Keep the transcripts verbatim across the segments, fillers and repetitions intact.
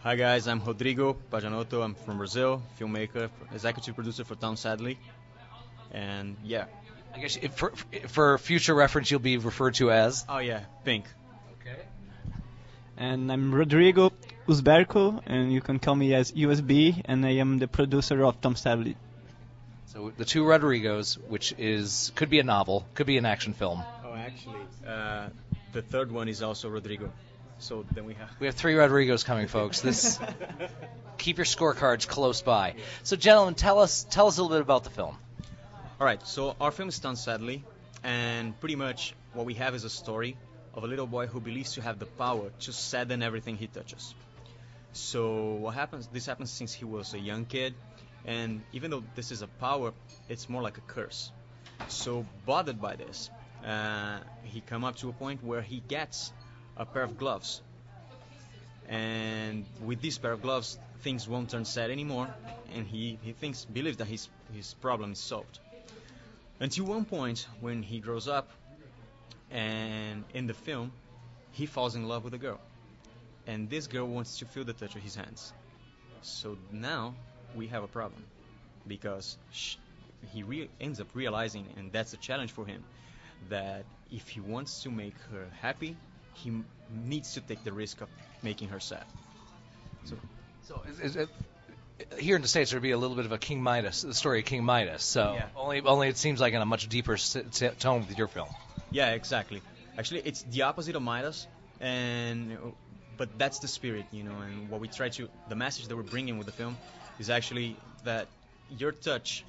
Hi guys, I'm Rodrigo Pajanotto. I'm from Brazil, filmmaker, executive producer for Tom Sadly, and yeah. I guess if, for, for future reference, you'll be referred to as. Oh yeah, Pink. Okay. And I'm Rodrigo Usberco, and you can call me as U S B, and I am the producer of Tom Sadly. So the two Rodrigos, which is could be a novel, could be an action film. Oh, actually, uh, the third one is also Rodrigo. So then we have we have three Rodrigos coming, folks. This keep your scorecards close by. So, gentlemen, tell us tell us a little bit about the film. All right. So our film is Tom Sadly, and pretty much what we have is a story of a little boy who believes to have the power to sadden everything he touches. So what happens? This happens since he was a young kid, and even though this is a power, it's more like a curse. So bothered by this, uh, he come up to a point where he gets a pair of gloves, and with this pair of gloves, things won't turn sad anymore, and he he thinks believes that his his problem is solved. Until one point when he grows up, and in the film, he falls in love with a girl, and this girl wants to feel the touch of his hands. So now we have a problem, because sh- he re- ends up realizing, and that's a challenge for him, that if he wants to make her happy, he m- needs to take the risk of making her sad. So, So, is, is it, here in the States, there'd be a little bit of a King Midas, the story of King Midas. So, Yeah. only only it seems like in a much deeper s- t- tone with your film. yeah, exactly. Actually, it's the opposite of Midas, and but that's the spirit, you know. And what we try to, the message that we're bringing with the film, is actually that your touch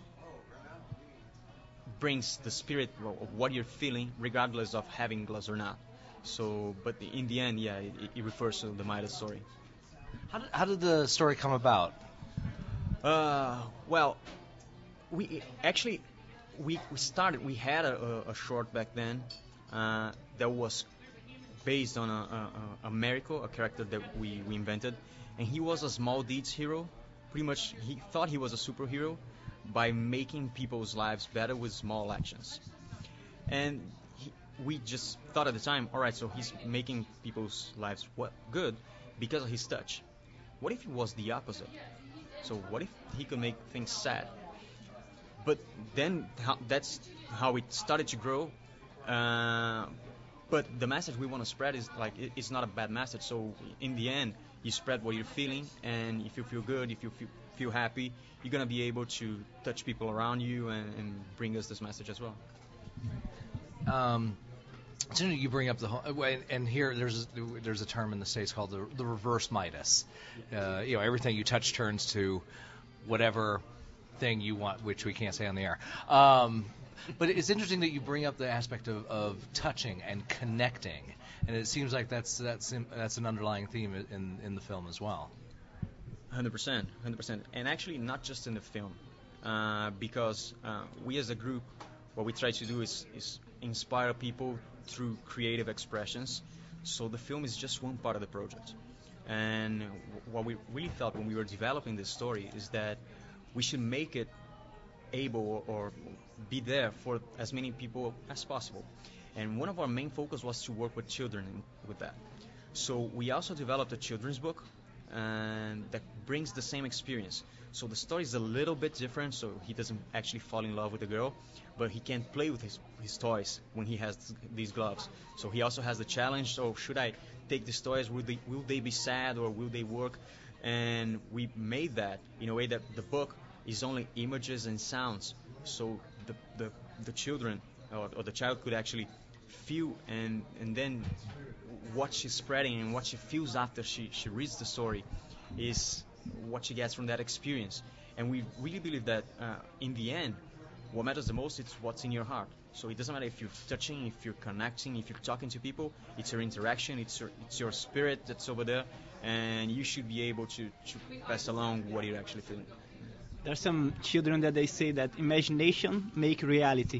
brings the spirit of what you're feeling, regardless of having gloves or not. So, but in the end, yeah, it, it refers to the Midas story. How did, how did the story come about? Uh, well, we actually we, we started. We had a, a, a short back then uh, that was based on a, a, a Miracle, a character that we, we invented, and he was a small deeds hero. Pretty much, he thought he was a superhero by making people's lives better with small actions. And he, we just thought at the time, all right, so he's making people's lives what, good because of his touch. What if it was the opposite? So what if he could make things sad? But then how, that's how it started to grow. Uh, but the message we want to spread is like it, it's not a bad message. So in the end, you spread what you're feeling, and if you feel good, if you feel, feel happy, you're gonna be able to touch people around you and, and bring us this message as well. Um, as soon as you bring up the whole, and and here there's there's a term in the States called the the reverse Midas. Uh, you know, everything you touch turns to whatever thing you want, which we can't say on the air. Um, but it's interesting that you bring up the aspect of, of touching and connecting, and it seems like that's that's that's an underlying theme in in the film as well. one hundred percent, one hundred percent, and actually not just in the film, uh, because uh, we as a group, what we try to do is, is inspire people through creative expressions. So the film is just one part of the project, and w- what we really felt when we were developing this story is that we should make it able or be there for as many people as possible. And one of our main focus was to work with children in, with that. So we also developed a children's book, and that brings the same experience. So the story is a little bit different. So he doesn't actually fall in love with the girl, but he can play with his, his toys when he has th- these gloves. So he also has the challenge. So should I take these toys? Will they will they be sad or will they work? And we made that in a way that the book is only images and sounds. So the the, the children or, or the child could actually feel and and then what she's spreading and what she feels after she, she reads the story is what she gets from that experience. And we really believe that uh, in the end, what matters the most is what's in your heart. So it doesn't matter if you're touching, if you're connecting, if you're talking to people. It's your interaction, it's your, it's your spirit that's over there, and you should be able to, to pass along what you're actually feeling. There's some children that they say that imagination make reality.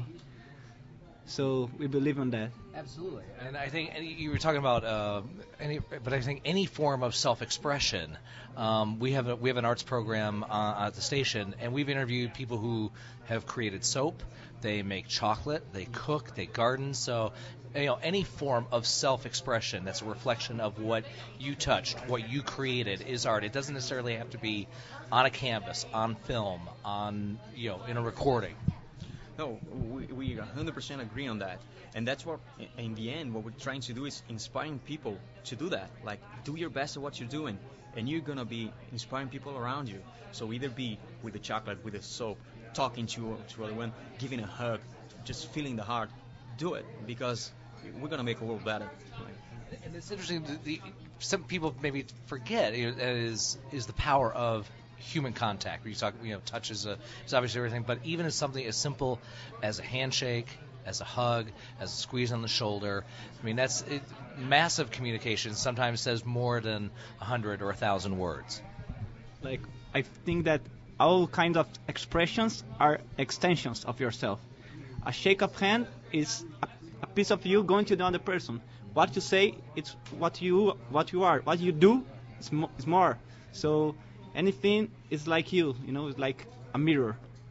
So we believe in that. Absolutely, and I think any, you were talking about uh, any, but I think any form of self-expression. Um, we have a, we have an arts program uh, at the station, and we've interviewed people who have created soap. They make chocolate, they cook, they garden. So you know, any form of self-expression that's a reflection of what you touched, what you created is art. It doesn't necessarily have to be on a canvas, on film, on, you know, in a recording. No, we, we one hundred percent agree on that. And that's what, in the end, what we're trying to do is inspiring people to do that. Like, do your best at what you're doing, and you're going to be inspiring people around you. So either be with the chocolate, with the soap, talking to, to other one, giving a hug, just feeling the heart. Do it, because we're going to make a world better. And it's interesting, the, the, some people maybe forget, you know, is, is the power of human contact. You talk, you know, touch is, a, is obviously everything, but even as something as simple as a handshake, as a hug, as a squeeze on the shoulder, I mean, that's it, massive communication. Sometimes says more than a hundred or a thousand words. Like, I think that all kinds of expressions are extensions of yourself. A shake of hand is a, a piece of you going to the other person. What you say, it's what you what you are. What you do is, mo- is more. So anything is like you, you know, it's like a mirror.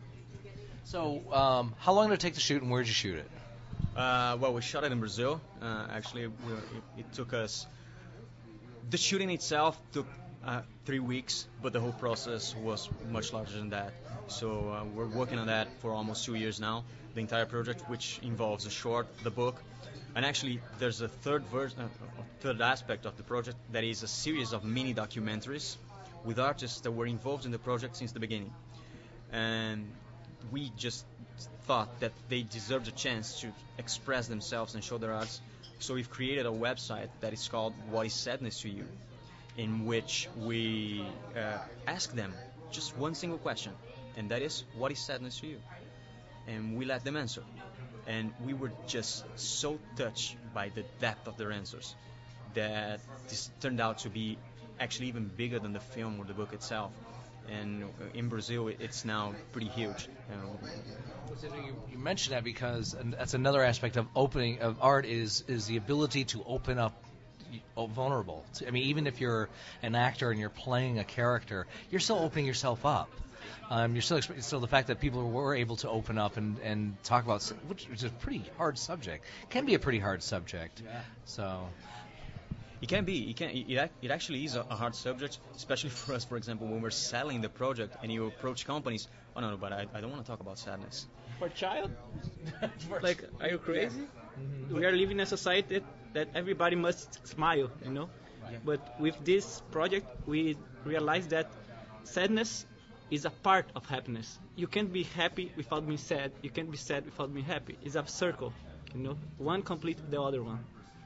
So, um, how long did it take to shoot, and where did you shoot it? Uh, well, we shot it in Brazil. Uh, actually, we were, it, it took us. The shooting itself took uh, three weeks, but the whole process was much larger than that. So uh, we're working on that for almost two years now. The entire project, which involves a short, the book, and actually there's a third version, uh, third aspect of the project that is a series of mini documentaries with artists that were involved in the project since the beginning. And we just thought that they deserved a chance to express themselves and show their arts. So we've created a website that is called What is Sadness to You, in which we uh, ask them just one single question, and that is, what is sadness to you? And we let them answer. And we were just so touched by the depth of their answers that this turned out to be actually even bigger than the film or the book itself. And in Brazil, it's now pretty huge. You know. You mentioned that because and that's another aspect of opening of art is is the ability to open up vulnerable. I mean, even if you're an actor and you're playing a character, you're still opening yourself up. Um, you're still so the fact that people were able to open up and, and talk about, which is a pretty hard subject, can be a pretty hard subject. Yeah. So. It can be. It can. It, it actually is a, a hard subject, especially for us. For example, when we're selling the project and you approach companies, oh no, no but I, I don't want to talk about sadness. For a child? Like, are you crazy? Mm-hmm. We are living in a society that, that everybody must smile, you know. Yeah. But with this project, we realize that sadness is a part of happiness. You can't be happy without being sad. You can't be sad without being happy. It's a circle, you know. One completes the other one.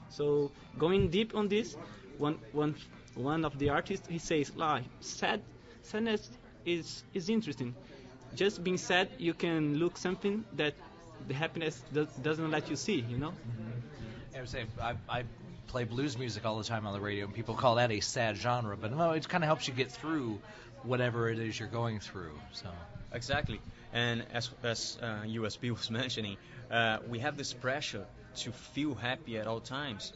So going deep on this, one one one of the artists, he says, like, sad sadness is is interesting. Just being sad, you can look something that the happiness does, doesn't let you see, you know. Mm-hmm. I would say I, I play blues music all the time on the radio, and people call that a sad genre, but no, it kind of helps you get through whatever it is you're going through. So exactly, and as as uh, U S B was mentioning, uh, we have this pressure to feel happy at all times,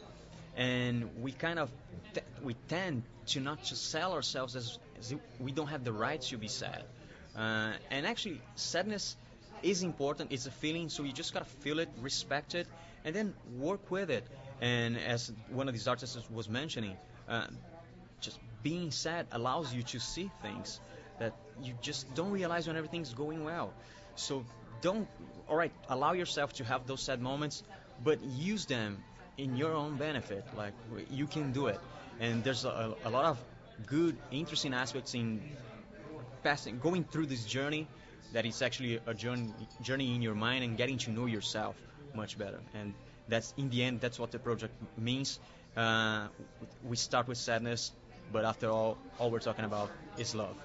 and we kind of t- we tend to not just sell ourselves as, as if we don't have the right to be sad, uh, and actually sadness is important. It's a feeling, so you just gotta feel it, respect it, and then work with it. And as one of these artists was mentioning, uh, just being sad allows you to see things that you just don't realize when everything's going well. So don't, all right, allow yourself to have those sad moments, but use them in your own benefit. Like, you can do it. And there's a, a lot of good, interesting aspects in passing, going through this journey, that it's actually a journey, journey in your mind and getting to know yourself much better. And that's, in the end, that's what the project means. Uh, we start with sadness, but after all, all we're talking about is love.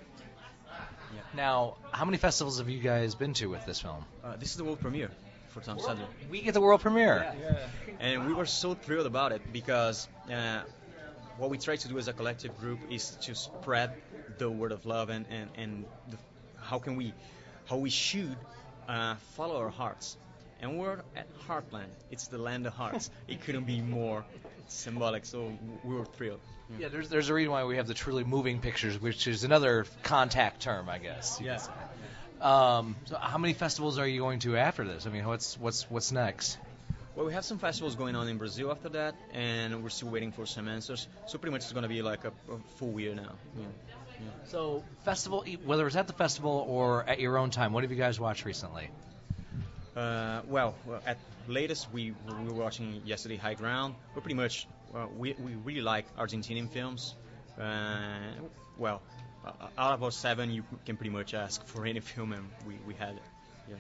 Yeah. Now, how many festivals have you guys been to with this film? Uh, this is the world premiere for Tom Sadler. We get the world premiere. Yeah. Yeah. And we were so thrilled about it because uh, what we try to do as a collective group is to spread the word of love and, and, and the, how can we, how we should uh, follow our hearts. And we're at Heartland. It's the land of hearts. It couldn't be more symbolic, so we were thrilled. Yeah, there's there's a reason why we have the truly moving pictures, which is another contact term, I guess. Yeah. Um, so how many festivals are you going to after this? I mean, what's what's what's next? Well, we have some festivals going on in Brazil after that, and we're still waiting for some answers. So pretty much it's going to be like a, a full year now. Yeah. Yeah. So festival, whether it's at the festival or at your own time, what have you guys watched recently? Uh, well, well, at latest we, we were watching yesterday High Ground. But pretty much uh, we we really like Argentinian films. Uh, well, uh, out of our seven, you can pretty much ask for any film, and we, we had it. Yeah.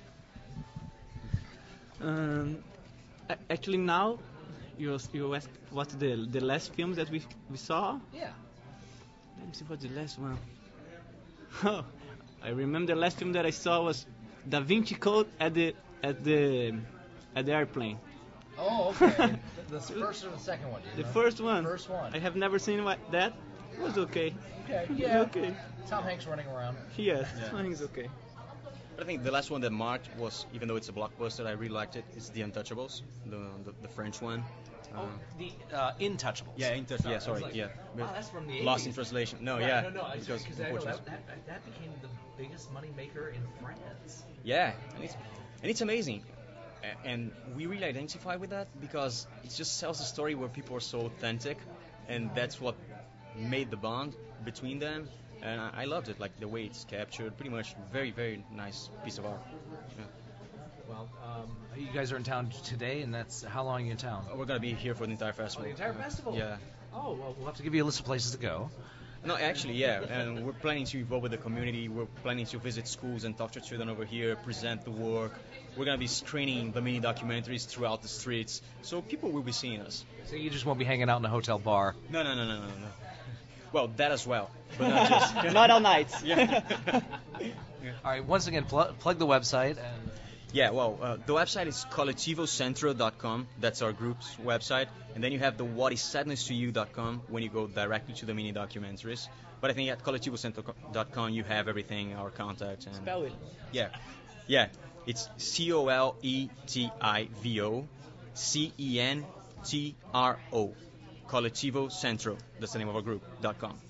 Um, a- actually, now you you asked what's the the last film that we we saw. Yeah. Let me see what's the last one. Oh, I remember the last film that I saw was Da Vinci Code at the at the at the airplane. Oh, okay. the first or the second one? The first one. First one. I have never seen what, that. It was okay. Okay. It was Yeah. okay. Tom Hanks running around. Yes, Yeah. I think it's okay. But I think the last one that marked was, even though it's a blockbuster, I really liked it. It's The Untouchables, the the, the French one. Oh, the uh, Intouchables. Yeah, Inter- yeah, sorry, Like, yeah. Wow, that's from the Lost in eighties. translation. No, Right, yeah. No, no, I because because I know unfortunately- that, that that became the biggest money maker in France. Yeah, and it's, and it's amazing. A- And we really identify with that because it just tells a story where people are so authentic, and that's what made the bond between them. And I, I loved it, like the way it's captured. Pretty much, very, very nice piece of art. Yeah. Well, um, you guys are in town today, and that's how long are you in town? We're gonna be here for the entire festival. Oh, the entire festival? Yeah. Oh, well, we'll have to give you a list of places to go. No, actually, yeah. And we're planning to involve with the community. We're planning to visit schools and talk to children over here, present the work. We're gonna be screening the mini documentaries throughout the streets, so people will be seeing us. So you just won't be hanging out in a hotel bar. No, no, no, no, no, no. Well, that as well, but not just. Not all nights. Yeah. All right, once again, pl- plug the website. and Yeah, well, uh, the website is coletivo centro dot com. That's our group's website. And then you have the what is sadness to you dot com when you go directly to the mini documentaries. But I think at coletivo centro dot com you have everything, our contacts. And Spell it. Yeah, yeah. It's C O L E T I V O C E N T R O. Coletivo Centro. That's the name of our group. dot com.